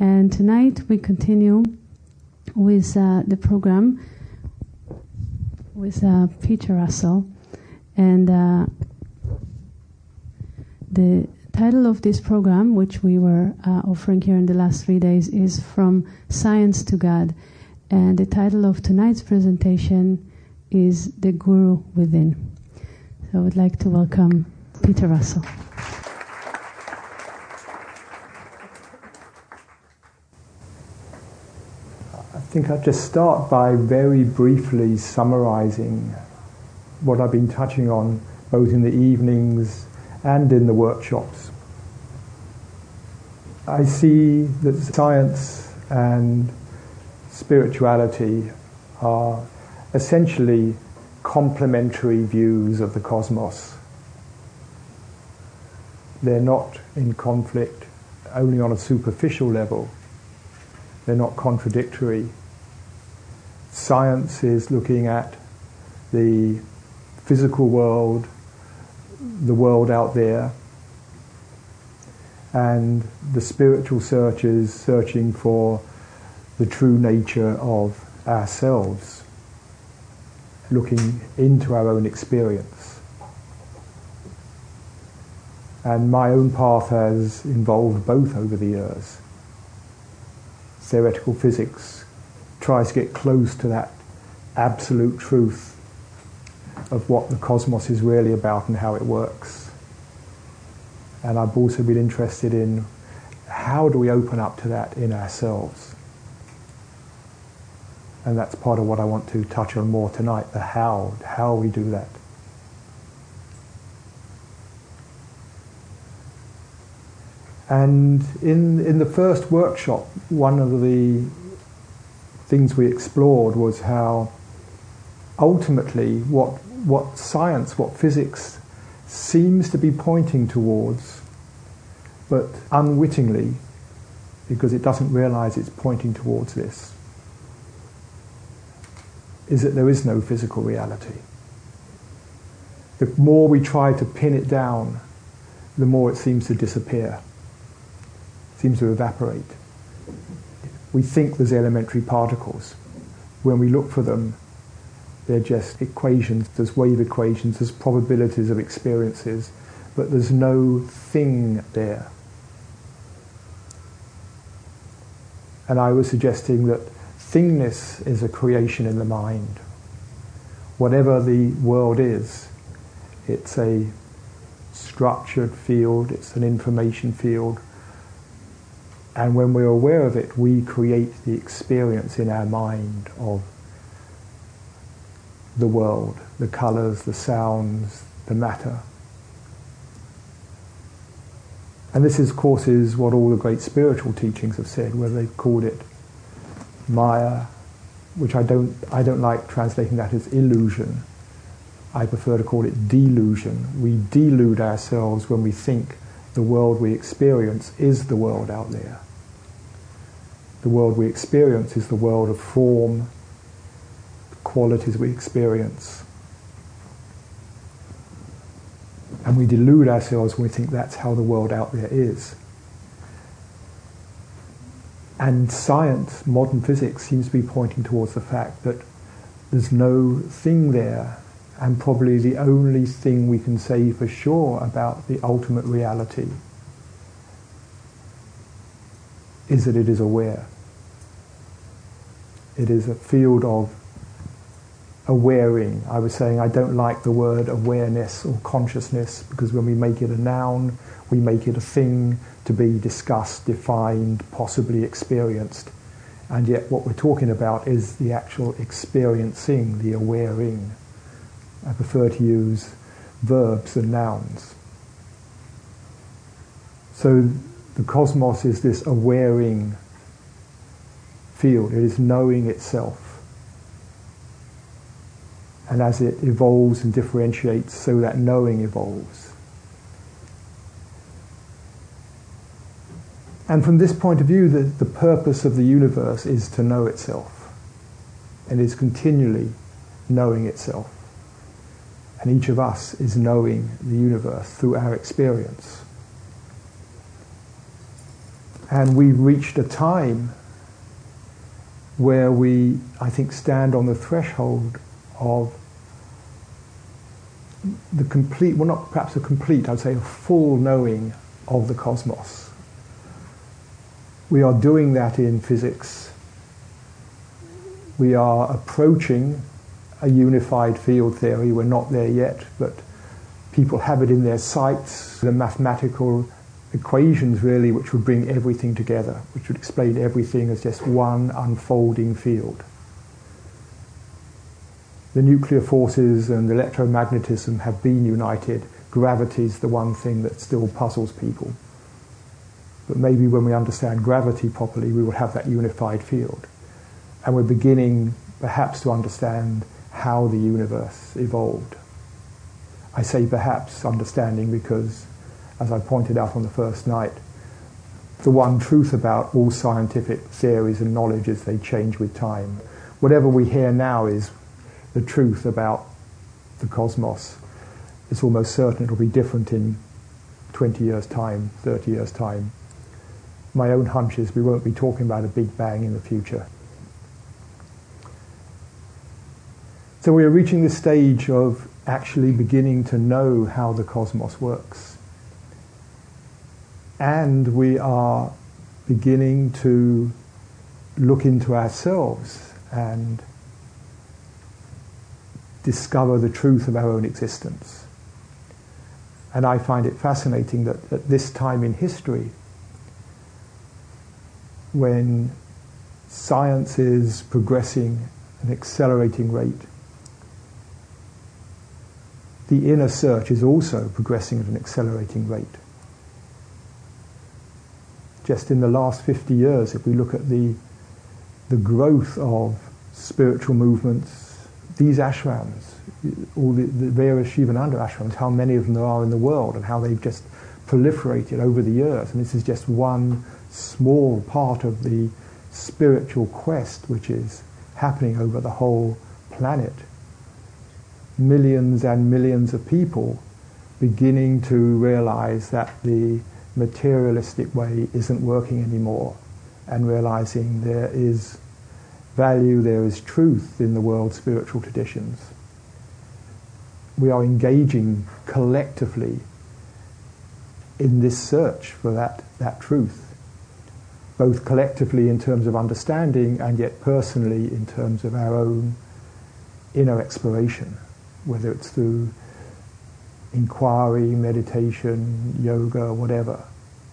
And tonight we continue with the program with Peter Russell. And the title of this program, which we were offering here in the last 3 days, is From Science to God. And the title of tonight's presentation is The Guru Within. So I would like to welcome Peter Russell. I think I'll just start by very briefly summarizing what I've been touching on both in the evenings and in the workshops. I see that science and spirituality are essentially complementary views of the cosmos. They're not in conflict only on a superficial level. They're not contradictory. Science is looking at the physical world, the world out there, and the spiritual searchers searching for the true nature of ourselves, looking into our own experience. And my own path has involved both over the years. Theoretical physics tries to get close to that absolute truth of what the cosmos is really about and how it works. And I've also been interested in how do we open up to that in ourselves. And that's part of what I want to touch on more tonight, the how we do that. And in the first workshop, one of the things we explored was how ultimately what science, what physics seems to be pointing towards, but unwittingly, because it doesn't realize it's pointing towards this, is that there is no physical reality. The more we try to pin it down, the more it seems to disappear, seems to evaporate. We think there's elementary particles. When we look for them, they're just equations, there's wave equations, there's probabilities of experiences, but there's no thing there. And I was suggesting that thingness is a creation in the mind. Whatever the world is, it's a structured field, it's an information field, and when we're aware of it, we create the experience in our mind of the world, the colours, the sounds, the matter. And this, of course, is what all the great spiritual teachings have said, where they've called it Maya, which I don't like translating that as illusion. I prefer to call it delusion. We delude ourselves when we think the world we experience is the world out there. The world we experience is the world of form, qualities we experience. And we delude ourselves when we think that's how the world out there is. And science, modern physics, seems to be pointing towards the fact that there's no thing there, and probably the only thing we can say for sure about the ultimate reality is that it is aware. It is a field of awaring. I was saying I don't like the word awareness or consciousness, because when we make it a noun, we make it a thing to be discussed, defined, possibly experienced. And yet what we're talking about is the actual experiencing, the awaring. I prefer to use verbs than nouns. So the cosmos is this awaring field. It is knowing itself. And as it evolves and differentiates, so that knowing evolves. And from this point of view, the purpose of the universe is to know itself. And is continually knowing itself. And each of us is knowing the universe through our experience. And we've reached a time where we, I think, stand on the threshold of the complete, well, not perhaps a complete, I'd say a full knowing of the cosmos. We are doing that in physics. We are approaching a unified field theory. We're not there yet, but people have it in their sights. The mathematical equations, really, which would bring everything together, which would explain everything as just one unfolding field. The nuclear forces and electromagnetism have been united. Gravity is the one thing that still puzzles people. But maybe when we understand gravity properly, we will have that unified field. And we're beginning perhaps to understand how the universe evolved. I say perhaps understanding because, as I pointed out on the first night, the one truth about all scientific theories and knowledge is they change with time. Whatever we hear now is the truth about the cosmos. It's almost certain it'll be different in 20 years' time, 30 years' time. My own hunch is we won't be talking about a Big Bang in the future. So we are reaching this stage of actually beginning to know how the cosmos works. And we are beginning to look into ourselves and discover the truth of our own existence. And I find it fascinating that at this time in history, when science is progressing at an accelerating rate, the inner search is also progressing at an accelerating rate. Just in the last 50 years, if we look at the growth of spiritual movements, these ashrams, all the various Shivananda ashrams, how many of them there are in the world and how they've just proliferated over the years. And this is just one small part of the spiritual quest which is happening over the whole planet. Millions and millions of people beginning to realize that the materialistic way isn't working anymore, and realizing there is value, there is truth in the world's spiritual traditions. We are engaging collectively in this search for that truth, both collectively in terms of understanding and yet personally in terms of our own inner exploration, whether it's through inquiry, meditation, yoga, whatever.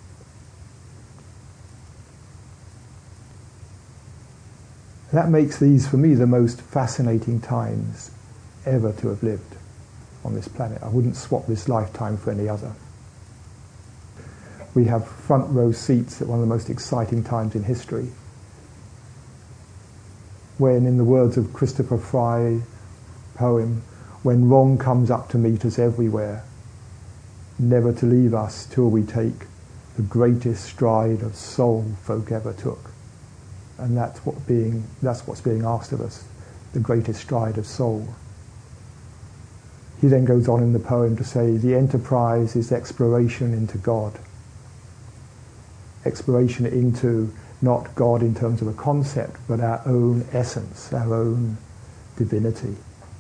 That makes these, for me, the most fascinating times ever to have lived on this planet. I wouldn't swap this lifetime for any other. We have front row seats at one of the most exciting times in history, when, in the words of Christopher Fry poem, when wrong comes up to meet us everywhere, never to leave us till we take the greatest stride of soul folk ever took. And that's what's being asked of us, the greatest stride of soul. He then goes on in the poem to say, the enterprise is exploration into God. Exploration into not God in terms of a concept, but our own essence, our own divinity.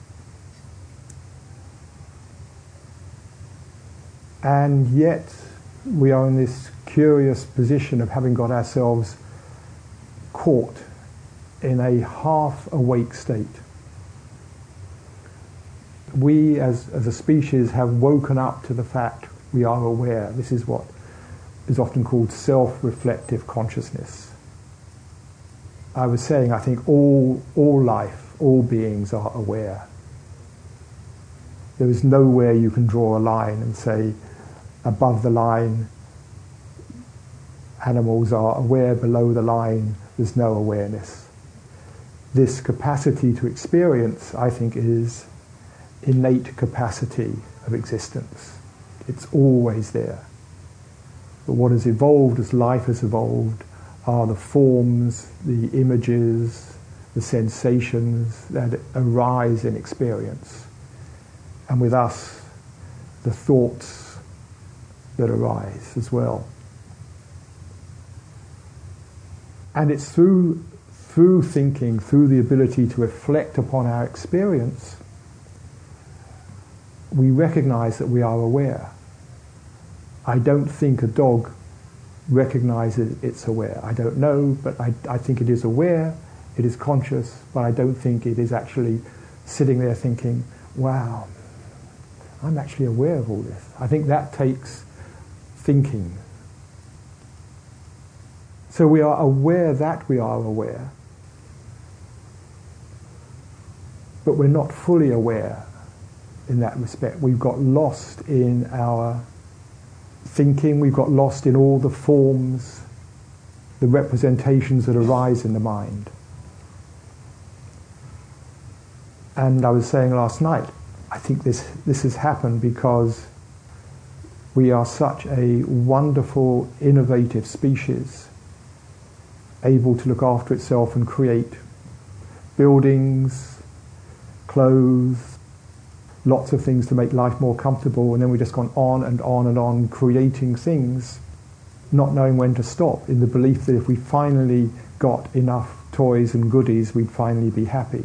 And yet we are in this curious position of having got ourselves caught in a half-awake state. We as a species have woken up to the fact we are aware. This is what is often called self-reflective consciousness. I was saying, I think all life, all beings are aware. There is nowhere you can draw a line and say, above the line, animals are aware, below the line, there's no awareness. This capacity to experience, I think, is innate capacity of existence. It's always there. But what has evolved as life has evolved are the forms, the images, the sensations that arise in experience. And with us, the thoughts that arise as well. And it's through thinking, through the ability to reflect upon our experience, we recognize that we are aware. I don't think a dog recognizes it's aware. I don't know, but I think it is aware, it is conscious, but I don't think it is actually sitting there thinking, wow, I'm actually aware of all this. I think that takes thinking. So we are aware that we are aware, but we're not fully aware in that respect. We've got lost in our thinking, we've got lost in all the forms, the representations that arise in the mind. And I was saying last night, I think this has happened because we are such a wonderful, innovative species, able to look after itself and create buildings, clothes, lots of things to make life more comfortable, and then we've just gone on and on and on creating things, not knowing when to stop, in the belief that if we finally got enough toys and goodies, we'd finally be happy.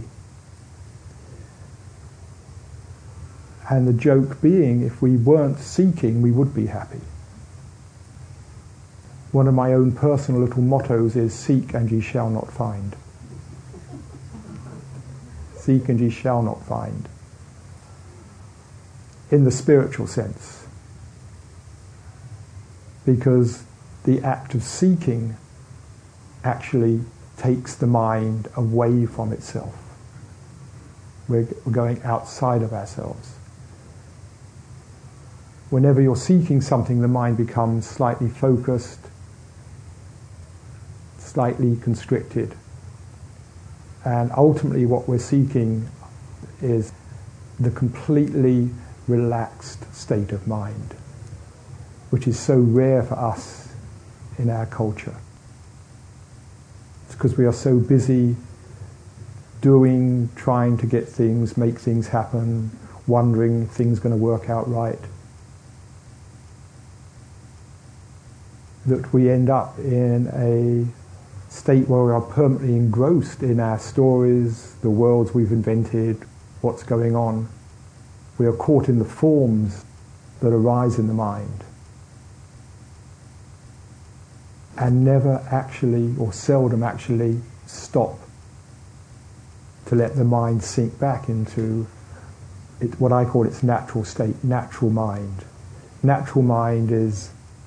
And the joke being, if we weren't seeking, we would be happy. One of my own personal little mottos is, seek and ye shall not find. Seek and ye shall not find. In the spiritual sense. Because the act of seeking actually takes the mind away from itself. We're going outside of ourselves. Whenever you're seeking something, the mind becomes slightly focused, slightly constricted. And ultimately what we're seeking is the completely relaxed state of mind, which is so rare for us in our culture. It's because we are so busy doing, trying to get things, make things happen, wondering if things are going to work out right, that we end up in a state where we are permanently engrossed in our stories, the worlds we've invented, what's going on. We are caught in the forms that arise in the mind and never actually, or seldom actually, stop to let the mind sink back into what I call its natural state, natural mind. Natural mind is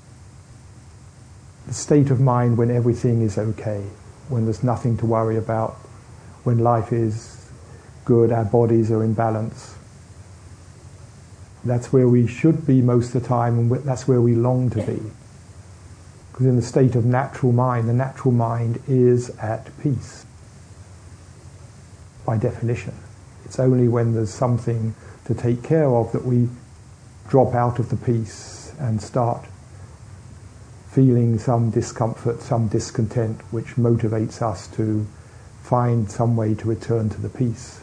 the state of mind when everything is okay, when there's nothing to worry about, when life is good, our bodies are in balance. That's where we should be most of the time, and that's where we long to be. Because in the state of natural mind, the natural mind is at peace. By definition. It's only when there's something to take care of that we drop out of the peace and start feeling some discomfort, some discontent, which motivates us to find some way to return to the peace.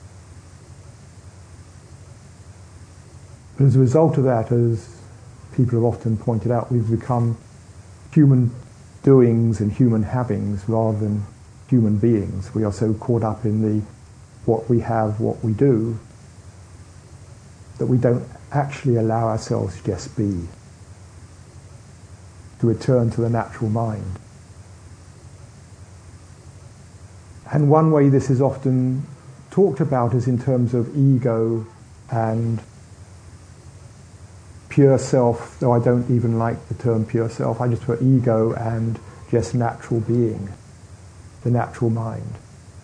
But as a result of that, as people have often pointed out, we've become human doings and human havings rather than human beings. We are so caught up in the what we have, what we do, that we don't actually allow ourselves to just be, to return to the natural mind. And one way this is often talked about is in terms of ego and pure self, though I don't even like the term pure self. I just put ego and just natural being, the natural mind.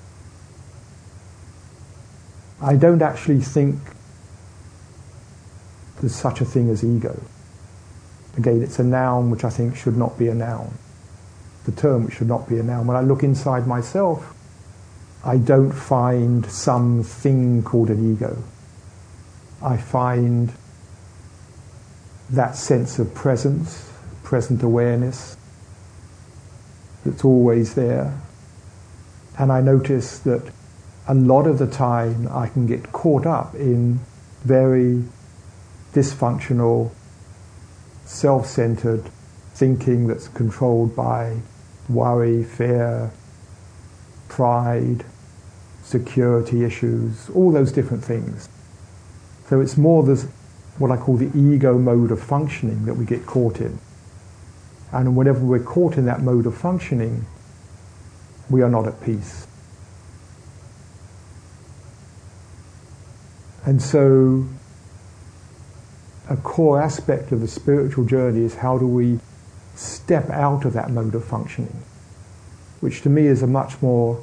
I don't actually think there's such a thing as ego. Again, it's a noun which I think should not be a noun. The term which should not be a noun. When I look inside myself, I don't find some thing called an ego. I find that sense of presence, present awareness that's always there. And I notice that a lot of the time I can get caught up in very dysfunctional, self-centered thinking that's controlled by worry, fear, pride, security issues, all those different things. So it's more this, what I call the ego mode of functioning that we get caught in. And whenever we're caught in that mode of functioning, we are not at peace. And so a core aspect of the spiritual journey is how do we step out of that mode of functioning, which to me is a much more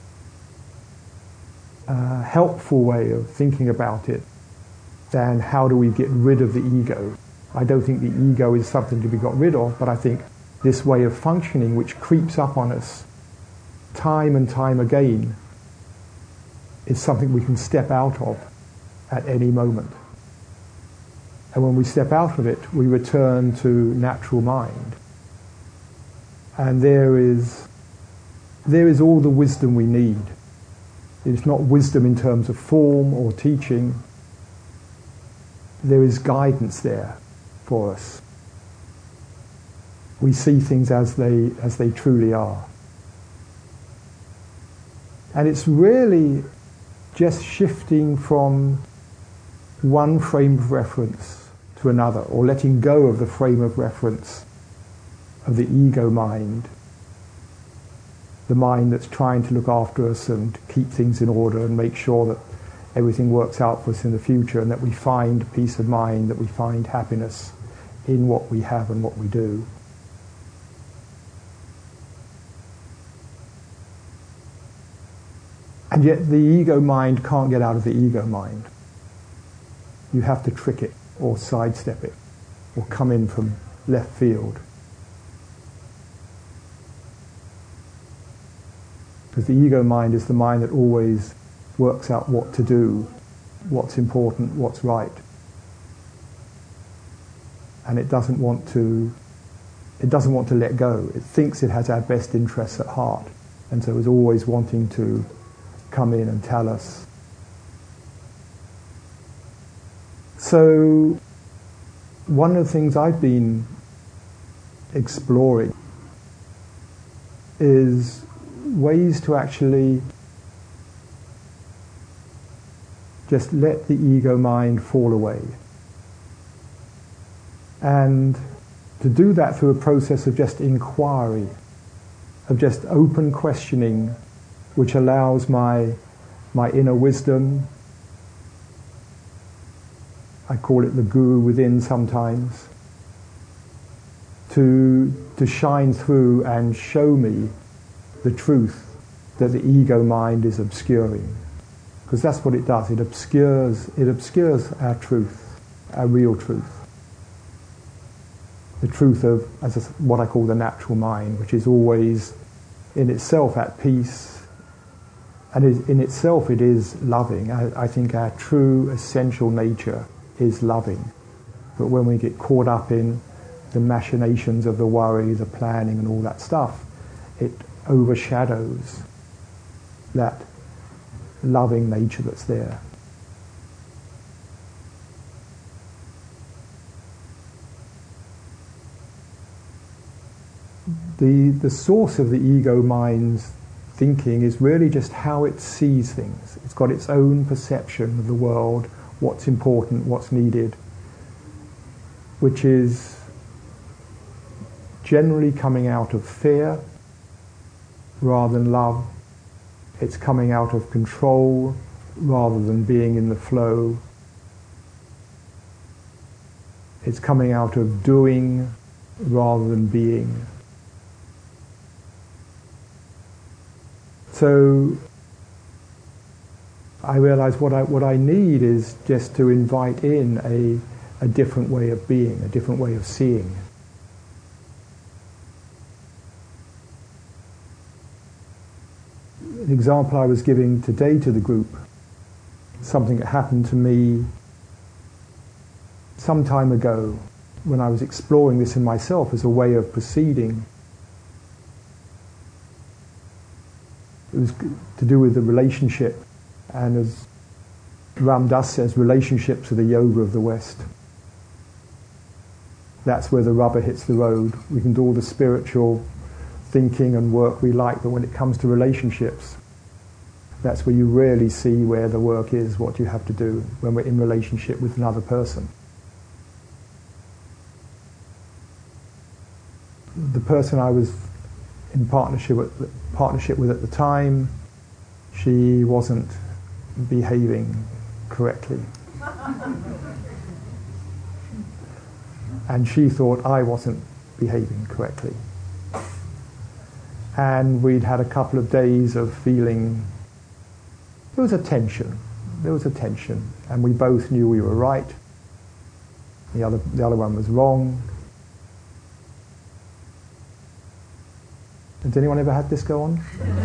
helpful way of thinking about it than how do we get rid of the ego. I don't think the ego is something to be got rid of, but I think this way of functioning which creeps up on us time and time again is something we can step out of at any moment. And when we step out of it, we return to natural mind. And there is all the wisdom we need. It's not wisdom in terms of form or teaching. There is guidance there for us. We see things as they truly are. And it's really just shifting from one frame of reference to another, or letting go of the frame of reference of the ego mind, the mind that's trying to look after us and keep things in order and make sure that everything works out for us in the future, and that we find peace of mind, that we find happiness in what we have and what we do. And yet the ego mind can't get out of the ego mind. You have to trick it, or sidestep it, or come in from left field. Because the ego mind is the mind that always works out what to do, what's important, what's right. And it doesn't want to let go. It thinks it has our best interests at heart, and so is always wanting to come in and tell us. So one of the things I've been exploring is ways to actually just let the ego mind fall away. And to do that through a process of just inquiry, of just open questioning, which allows my inner wisdom, I call it the guru within sometimes, to shine through and show me the truth that the ego mind is obscuring. Because that's what it does. It obscures our truth, our real truth. The truth of what I call the natural mind, which is always in itself at peace, and in itself it is loving. I think our true essential nature is loving. But when we get caught up in the machinations of the worry, the planning and all that stuff, it overshadows that loving nature that's there. The source of the ego mind's thinking is really just how it sees things. It's got its own perception of the world, what's important, what's needed, which is generally coming out of fear rather than love. It's coming out of control rather than being in the flow. It's coming out of doing rather than being. So I realize what I need is just to invite in a different way of being, a different way of seeing. An example I was giving today to the group, something that happened to me some time ago when I was exploring this in myself as a way of proceeding. It was to do with the relationship, and as Ram Dass says, relationships are the yoga of the West. That's where the rubber hits the road. We can do all the spiritual thinking and work we like, but when it comes to relationships, that's where you really see where the work is, what you have to do when we're in relationship with another person. The person I was in partnership with at the time, she wasn't behaving correctly. And she thought I wasn't behaving correctly. And we'd had a couple of days of feeling there was a tension. And we both knew we were right. The other one was wrong. Has anyone ever had this go on?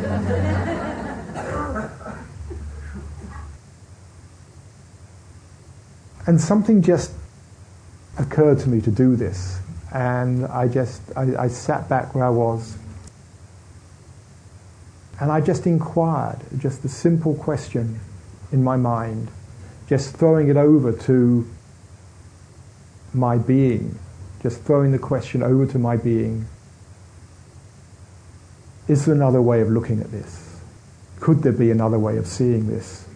And something just occurred to me to do this. And I sat back where I was. And I just inquired, just a simple question in my mind, just throwing it over to my being, just throwing the question over to my being. Is there another way of looking at this? Could there be another way of seeing this?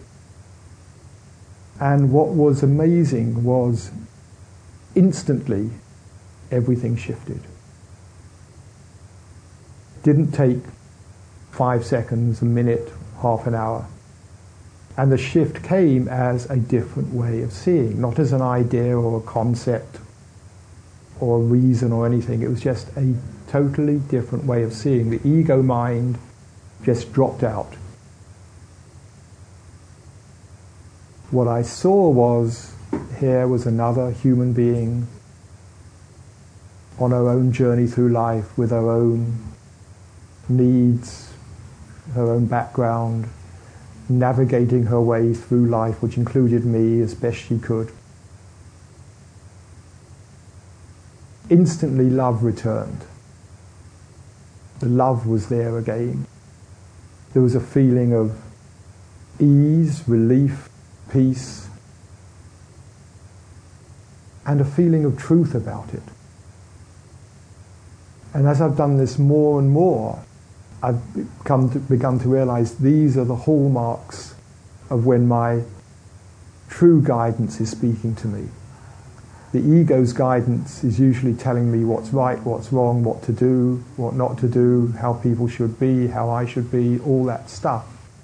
And what was amazing was instantly everything shifted. Didn't take 5 seconds, a minute, half an hour. And the shift came as a different way of seeing, not as an idea or a concept or a reason or anything. It was just a totally different way of seeing. The ego mind just dropped out. What I saw was, here was another human being on her own journey through life with her own needs, her own background, navigating her way through life, which included me as best she could. Instantly love returned. The love was there again. There was a feeling of ease, relief, peace, and a feeling of truth about it. And as I've done this more and more, I've begun to realize these are the hallmarks of when my true guidance is speaking to me. The ego's guidance is usually telling me what's right, what's wrong, what to do, what not to do, how people should be, how I should be, all that stuff.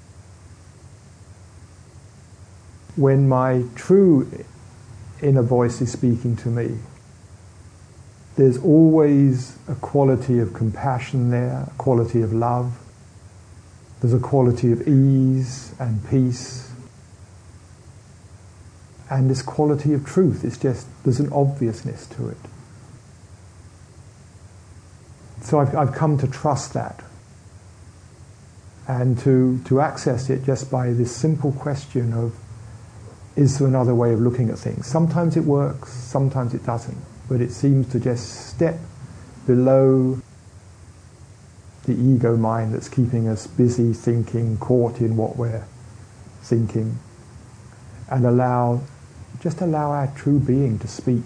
When my true inner voice is speaking to me, there's always a quality of compassion there, a quality of love. There's a quality of ease and peace. And this quality of truth is just, there's an obviousness to it. So I've come to trust that. And to access it just by this simple question of, is there another way of looking at things? Sometimes it works, sometimes it doesn't. But it seems to just step below the ego mind that's keeping us busy thinking, caught in what we're thinking, and allow our true being to speak.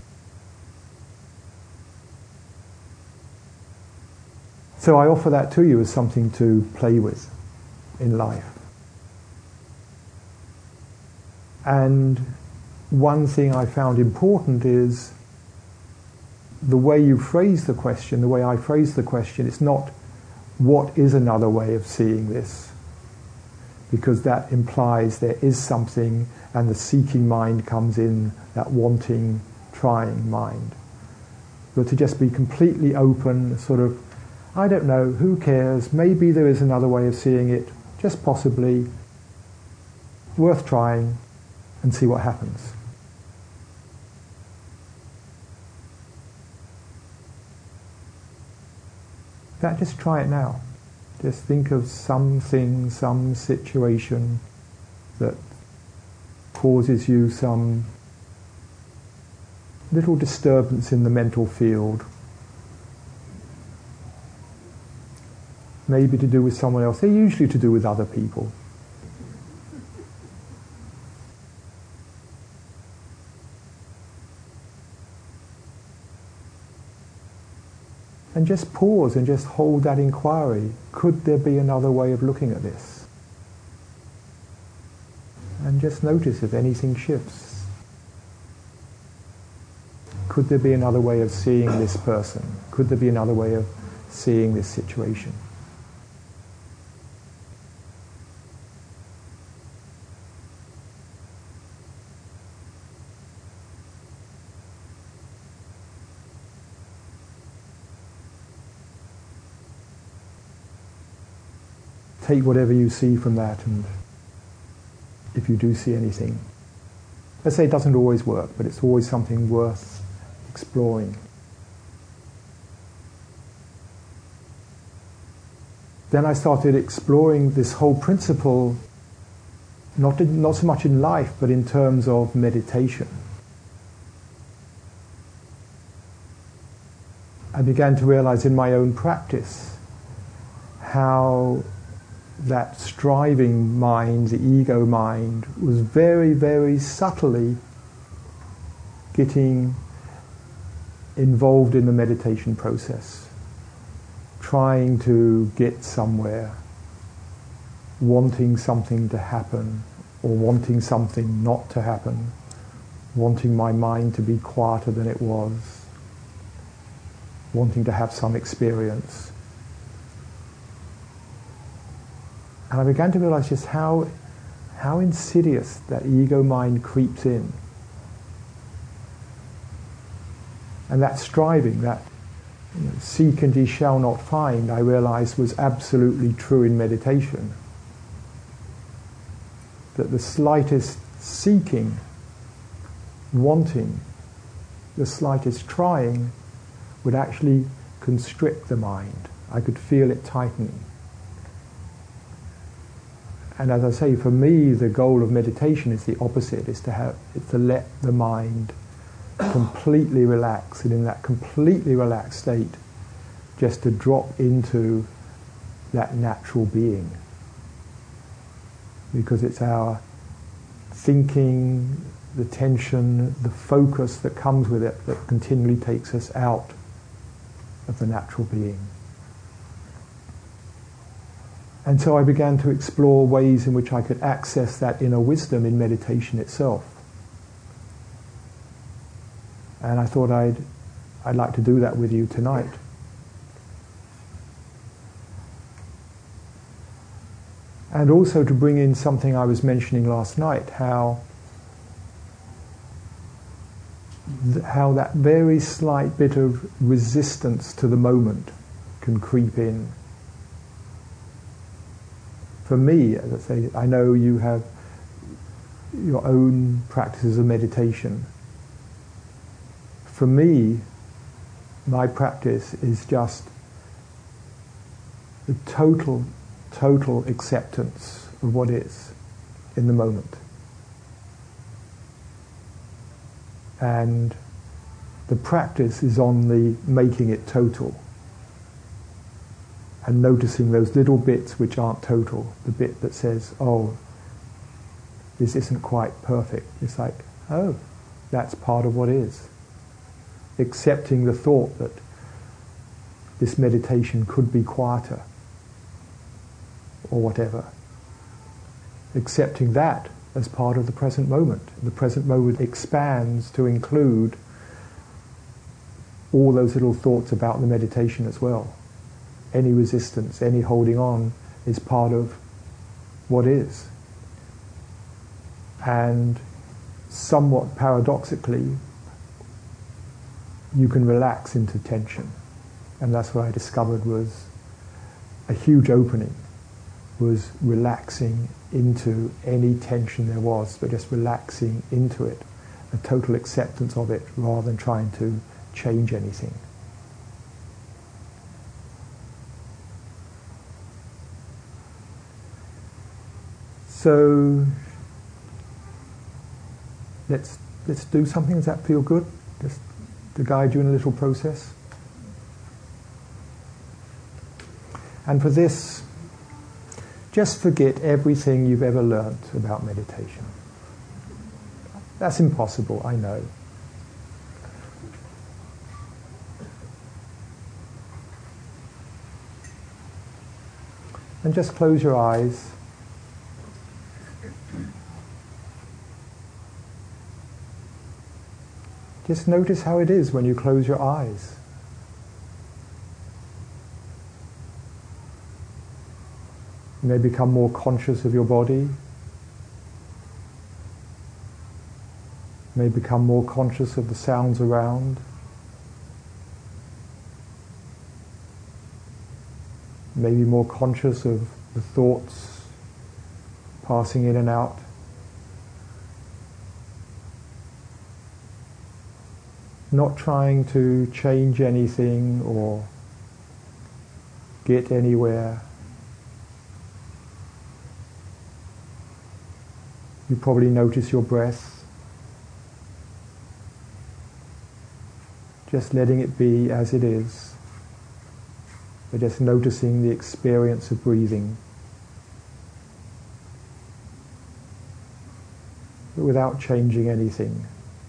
So I offer that to you as something to play with in life. And one thing I found important is the way you phrase the question, the way I phrase the question. It's not, what is another way of seeing this? Because that implies there is something, and the seeking mind comes in, that wanting, trying mind. But to just be completely open, sort of, I don't know, who cares, maybe there is another way of seeing it, just possibly, worth trying, and see what happens. Just try it now. Just think of something, some situation that causes you some little disturbance in the mental field. Maybe to do with someone else. They're usually to do with other people. And just pause and just hold that inquiry. Could there be another way of looking at this? And just notice if anything shifts. Could there be another way of seeing this person? Could there be another way of seeing this situation? Take whatever you see from that, and if you do see anything. Let's say it doesn't always work, but it's always something worth exploring. Then I started exploring this whole principle, not so much in life, but in terms of meditation. I began to realize in my own practice how that striving mind, the ego mind, was very, very subtly getting involved in the meditation process, trying to get somewhere, wanting something to happen, or wanting something not to happen, wanting my mind to be quieter than it was, wanting to have some experience. And I began to realize just how insidious that ego mind creeps in. And that striving, that seek and ye shall not find, I realized was absolutely true in meditation. That the slightest seeking, wanting, the slightest trying would actually constrict the mind. I could feel it tightening. And as I say, for me, the goal of meditation is the opposite, is to let the mind completely relax, and in that completely relaxed state, just to drop into that natural being. Because it's our thinking, the tension, the focus that comes with it that continually takes us out of the natural being. And so I began to explore ways in which I could access that inner wisdom in meditation itself. And I thought I'd like to do that with you tonight. And also to bring in something I was mentioning last night, how that very slight bit of resistance to the moment can creep in. For me, as I say, I know you have your own practices of meditation. For me, my practice is just the total acceptance of what is in the moment. And the practice is on the making it total. And noticing those little bits which aren't total, the bit that says, oh, this isn't quite perfect. It's like, oh, that's part of what is. Accepting the thought that this meditation could be quieter, or whatever. Accepting that as part of the present moment. The present moment expands to include all those little thoughts about the meditation as well. Any resistance, any holding on is part of what is. And somewhat paradoxically, you can relax into tension. And that's what I discovered was a huge opening, was relaxing into any tension there was, but just relaxing into it, a total acceptance of it rather than trying to change anything. So let's do something. Does that feel good? Just to guide you in a little process. And for this, just forget everything you've ever learnt about meditation. That's impossible, I know. And just close your eyes. Just notice how it is when you close your eyes. You may become more conscious of your body. You may become more conscious of the sounds around. You may be more conscious of the thoughts passing in and out. Not trying to change anything or get anywhere. You probably notice your breath. Just letting it be as it is. But just noticing the experience of breathing. But without changing anything.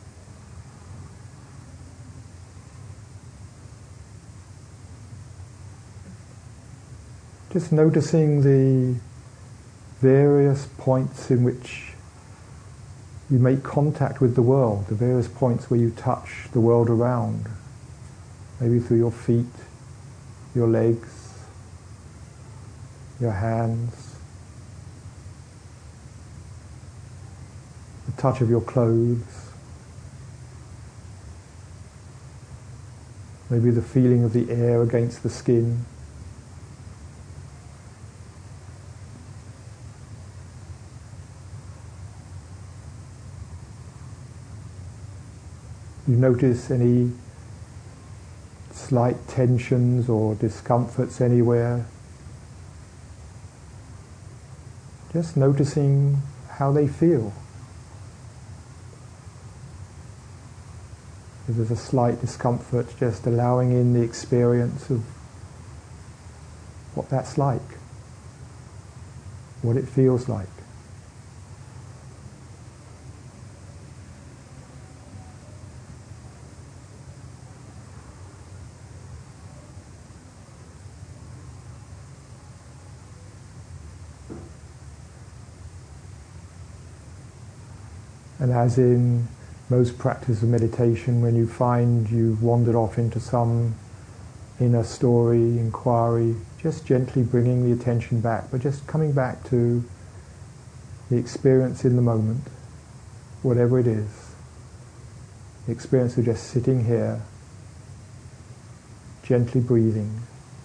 Just noticing the various points in which you make contact with the world, the various points where you touch the world around, maybe through your feet, your legs, your hands, the touch of your clothes, maybe the feeling of the air against the skin. You notice any slight tensions or discomforts anywhere. Just noticing how they feel. If there's a slight discomfort, just allowing in the experience of what that's like, what it feels like. And as in most practice of meditation, when you find you've wandered off into some inner story, inquiry, just gently bringing the attention back, but just coming back to the experience in the moment, whatever it is. The experience of just sitting here, gently breathing.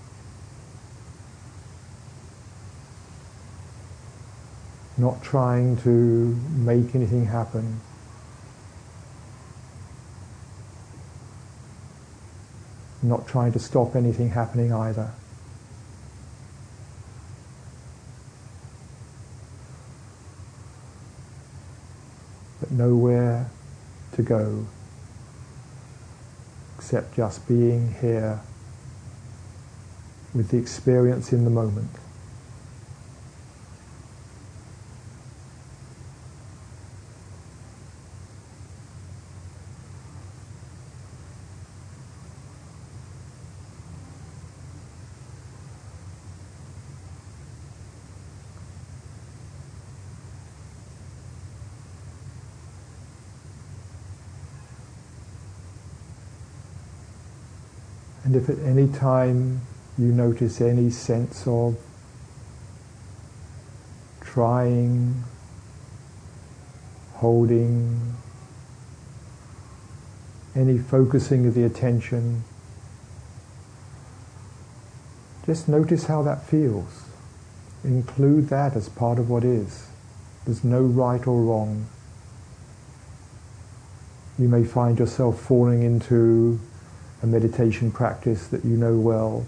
Not trying to make anything happen. Not trying to stop anything happening either. But nowhere to go except just being here with the experience in the moment. And if at any time you notice any sense of trying, holding, any focusing of the attention, just notice how that feels. Include that as part of what is. There's no right or wrong. You may find yourself falling into a meditation practice that you know well.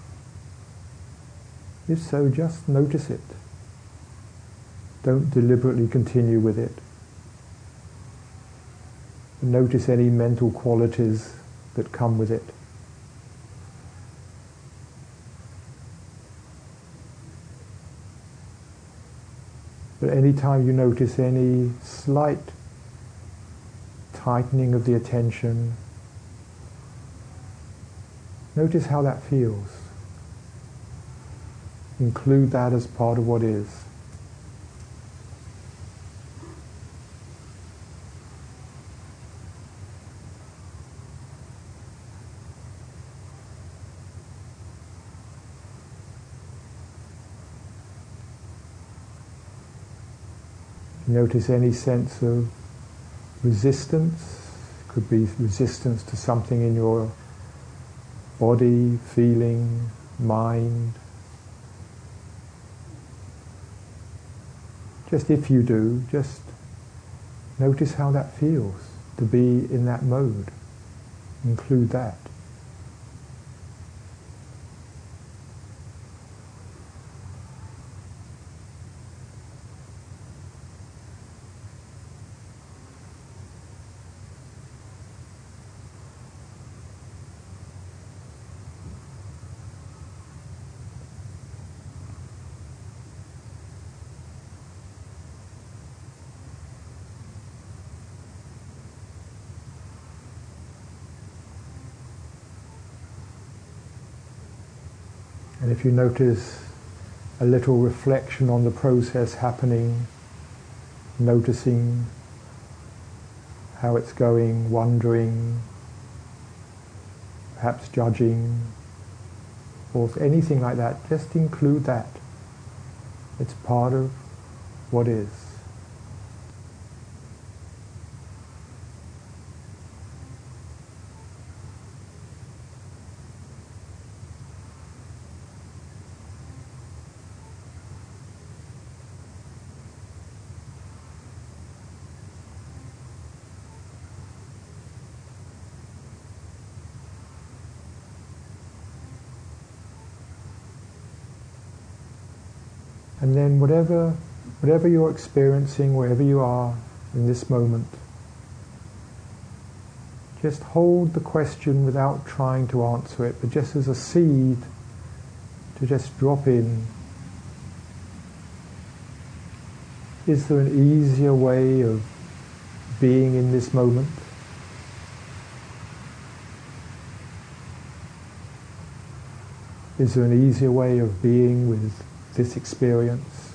If so, just notice it. Don't deliberately continue with it. Notice any mental qualities that come with it. But any time you notice any slight tightening of the attention, notice how that feels. include that as part of what is. Notice any sense of resistance. Could be resistance to something in your body, feeling, mind. Just if you do, just notice how that feels to be in that mode. Include that. And if you notice a little reflection on the process happening, noticing how it's going, wondering, perhaps judging, or anything like that, just include that. It's part of what is. And then whatever you're experiencing, wherever you are in this moment, just hold the question without trying to answer it, but just as a seed to just drop in. Is there an easier way of being in this moment? Is there an easier way of being with this experience?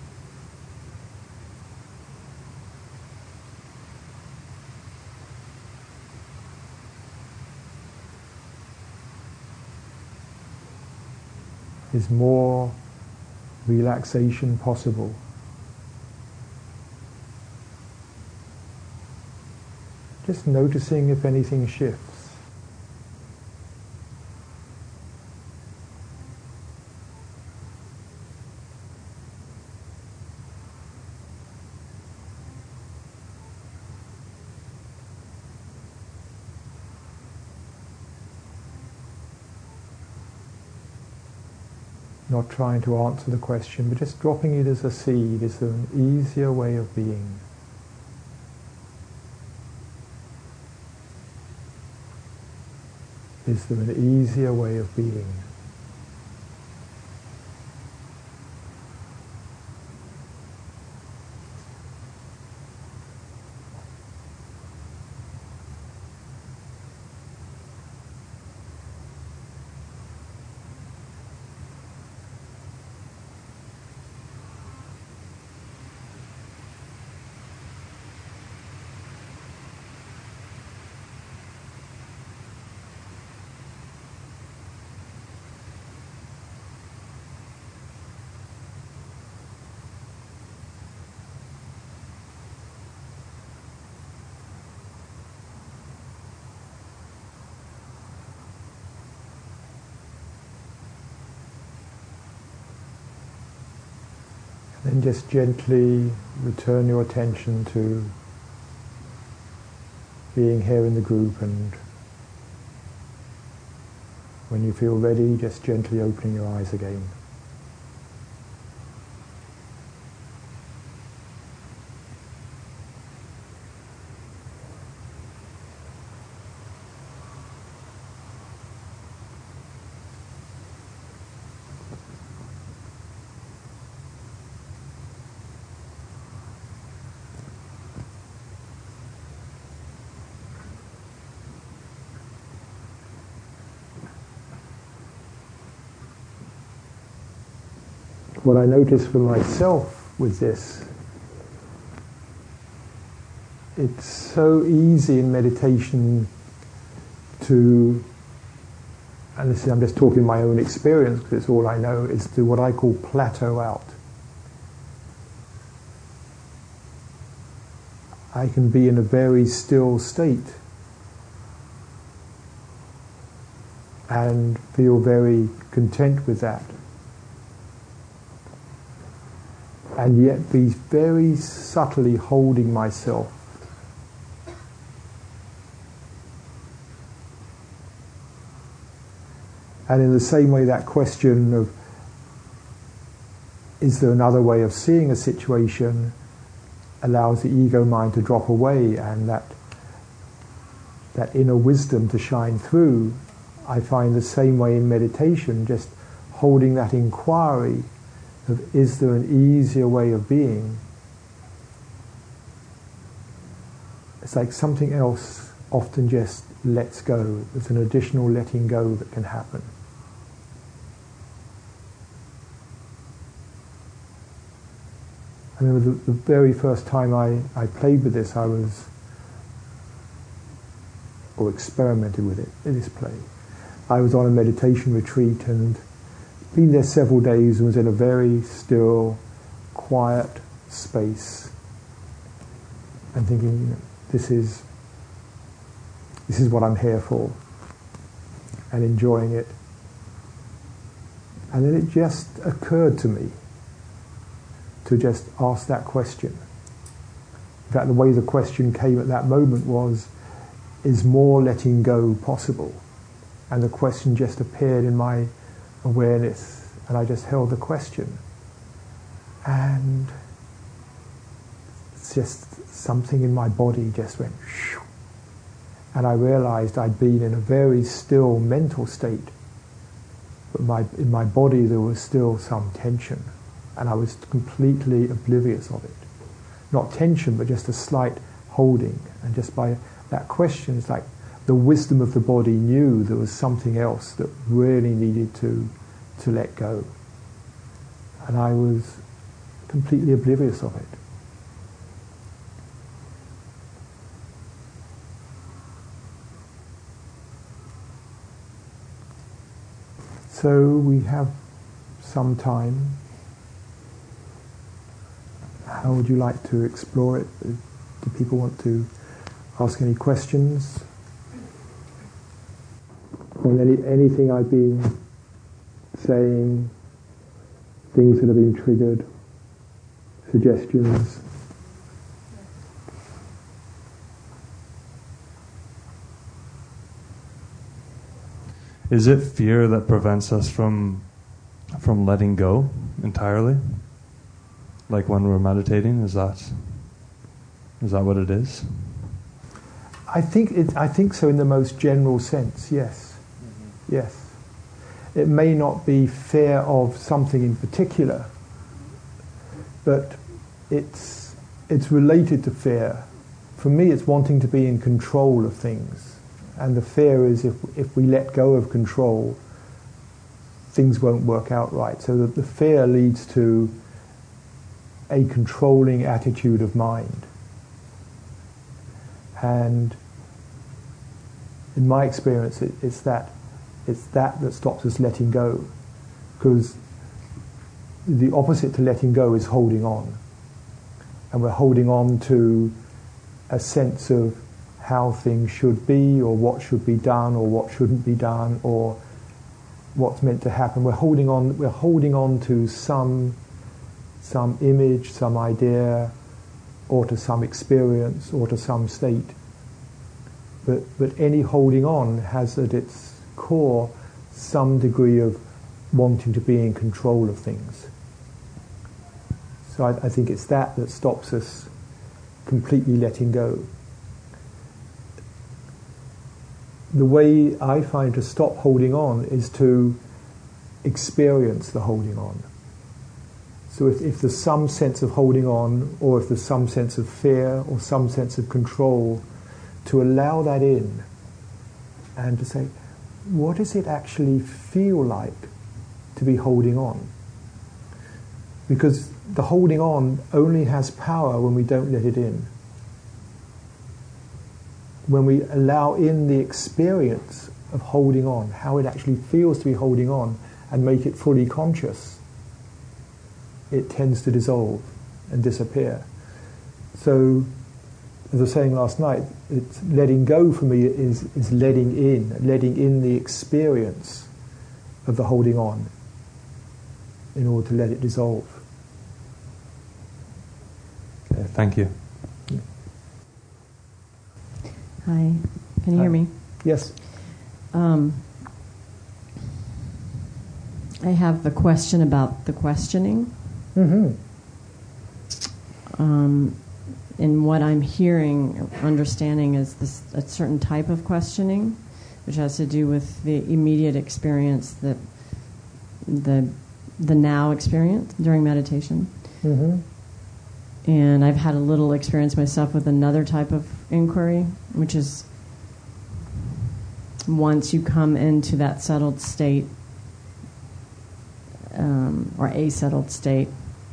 Is more relaxation possible? Just noticing if anything shifts. Not trying to answer the question, but just dropping it as a seed. Is there an easier way of being? Is there an easier way of being? Then just gently return your attention to being here in the group, and when you feel ready, just gently opening your eyes again. what I notice for myself with this, it's so easy in meditation to, and this is, I'm just talking my own experience because it's all I know, is to what I call plateau out. I can be in a very still state and feel very content with that, and yet be very subtly holding myself. And in the same way, that question of, is there another way of seeing a situation, allows the ego mind to drop away and that inner wisdom to shine through. I find the same way in meditation, just holding that inquiry of, is there an easier way of being? It's like something else often just lets go. There's an additional letting go that can happen. I remember the very first time I played with this, or experimented with it, in this play. I was on a meditation retreat and been there several days and was in a very still, quiet space and thinking, this is what I'm here for, and enjoying it. And then it just occurred to me to just ask that question. In fact, the way the question came at that moment was, is more letting go possible? And the question just appeared in my awareness, and I just held the question. And it's just something in my body just went shoo. And I realized I'd been in a very still mental state, but in my body there was still some tension. And I was completely oblivious of it. Not tension, but just a slight holding. And just by that question, it's like the wisdom of the body knew there was something else that really needed to let go. And I was completely oblivious of it. So we have some time. How would you like to explore it? Do people want to ask any questions? On anything I've been saying, things that have been triggered, suggestions? Is it fear that prevents us from letting go entirely? Like when we're meditating, is that what it is? I think so in the most general sense, yes. Mm-hmm. Yes. It may not be fear of something in particular, but it's related to fear. For me, it's wanting to be in control of things. And the fear is if we let go of control, things won't work out right. So the fear leads to a controlling attitude of mind. And in my experience, it's that stops us letting go. Because the opposite to letting go is holding on. And we're holding on to a sense of how things should be, or what should be done, or what shouldn't be done, or what's meant to happen. We're holding on to some image, some idea, or to some experience, or to some state. But any holding on has at its core some degree of wanting to be in control of things. So I think it's that stops us completely letting go. The way I find to stop holding on is to experience the holding on. So if there's some sense of holding on, or if there's some sense of fear, or some sense of control, to allow that in and to say, what does it actually feel like to be holding on? Because the holding on only has power when we don't let it in. When we allow in the experience of holding on, how it actually feels to be holding on, and make it fully conscious, it tends to dissolve and disappear. So, as I was saying last night, it's letting go for me is letting in the experience of the holding on in order to let it dissolve. Okay, thank you. Hi, can you hear me? Yes. I have a question about the questioning. Mm-hmm. And what I'm hearing, or understanding, is this a certain type of questioning, which has to do with the immediate experience, the now experience during meditation. Mm-hmm. And I've had a little experience myself with another type of inquiry, which is once you come into that settled state, or a settled state,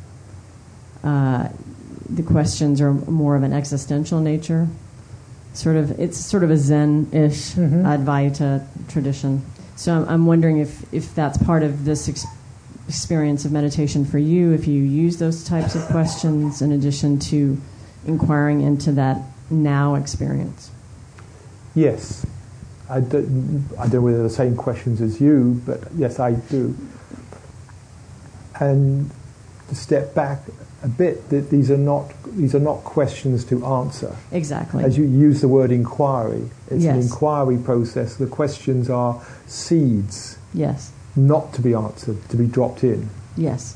the questions are more of an existential nature. It's sort of a Zen-ish Advaita tradition. So I'm wondering if that's part of this experience of meditation for you, if you use those types of questions in addition to inquiring into that now experience. Yes. I don't know whether they're the same questions as you, but yes, I do. And to step back a bit, that these are not questions to answer. Exactly. As you use the word inquiry, it's Yes. an inquiry process. The questions are seeds, Yes. not to be answered, to be dropped in. Yes.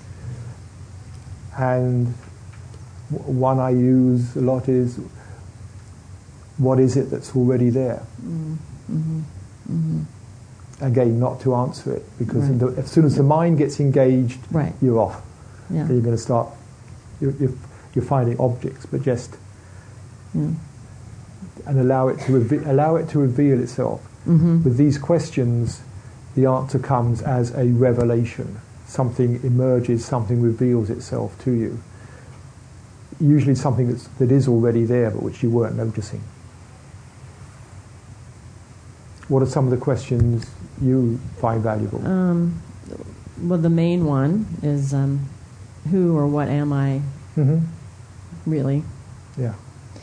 And one I use a lot is, what is it that's already there? Mm-hmm. Mm-hmm. Again, not to answer it, because Right. as soon as the mind gets engaged, Right. you're off. Yeah. So you're going to start, you're finding objects, but just Yeah. and allow it to reveal itself. Mm-hmm. With these questions, the answer comes as a revelation. Something emerges, something reveals itself to you. Usually something that is already there, but which you weren't noticing. What are some of the questions you find valuable? Well, the main one is who or what am I Mm-hmm. really? Yeah.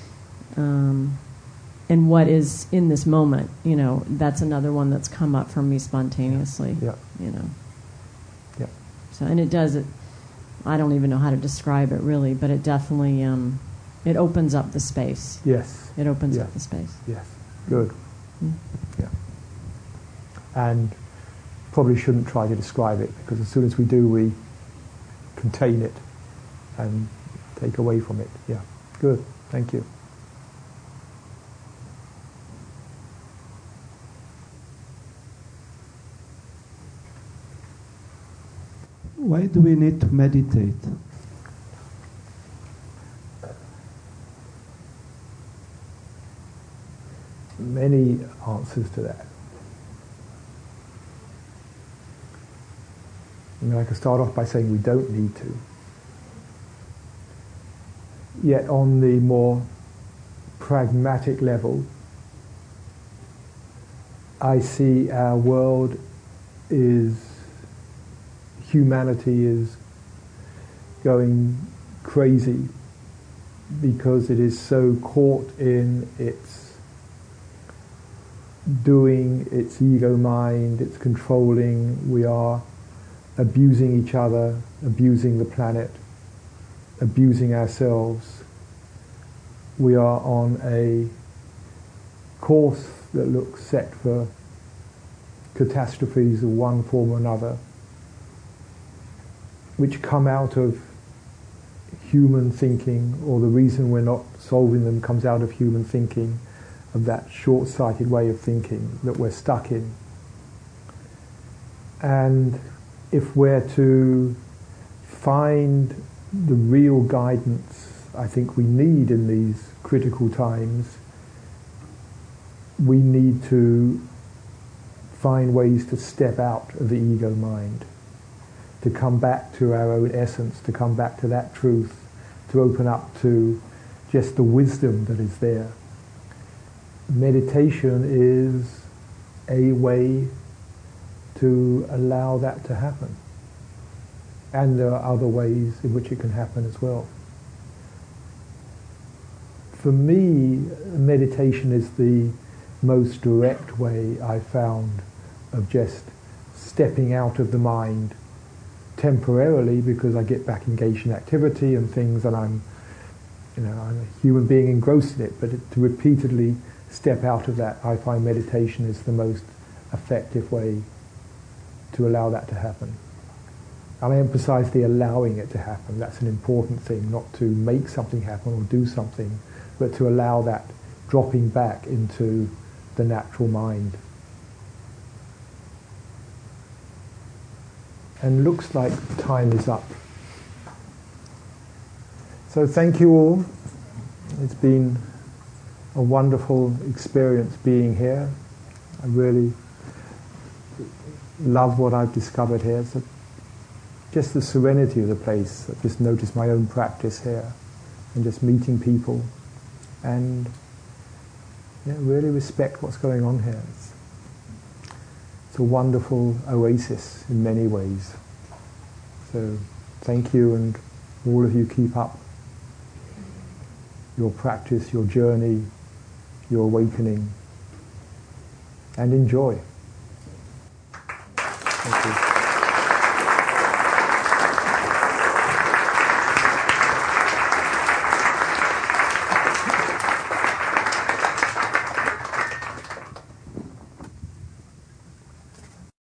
And what is in this moment? You know, that's another one that's come up for me spontaneously. Yeah. You know. Yeah. So, and it does it. I don't even know how to describe it really, but it definitely it opens up the space. Yes. It opens Yeah. up the space. Yes. Good. Mm. Yeah. And probably shouldn't try to describe it, because as soon as we do, we contain it and take away from it. Yeah. Good. Thank you. Why do we need to meditate? Many answers to that. I mean, I could start off by saying we don't need to. Yet on the more pragmatic level, I see our world humanity is going crazy because it is so caught in its doing, its ego mind, its controlling. We are abusing each other, abusing the planet, abusing ourselves. We are on a course that looks set for catastrophes of one form or another, which come out of human thinking, or the reason we're not solving them comes out of human thinking, of that short-sighted way of thinking that we're stuck in. And if we're to find the real guidance I think we need in these critical times, we need to find ways to step out of the ego mind, to come back to our own essence, to come back to that truth, to open up to just the wisdom that is there. Meditation is a way to allow that to happen. And there are other ways in which it can happen as well. For me, meditation is the most direct way I found of just stepping out of the mind temporarily, because I get back engaged in activity and things, and I'm a human being engrossed in it. But to repeatedly step out of that, I find meditation is the most effective way to allow that to happen. And I emphasize the allowing it to happen. That's an important thing, not to make something happen or do something, but to allow that dropping back into the natural mind. And looks like time is up. So thank you all. It's been a wonderful experience being here. I really love what I've discovered here. So just the serenity of the place. I've just noticed my own practice here, and just meeting people, and really respect what's going on here. It's a wonderful oasis in many ways. So thank you, and all of you keep up your practice, your journey, your awakening, and enjoy. Thank you.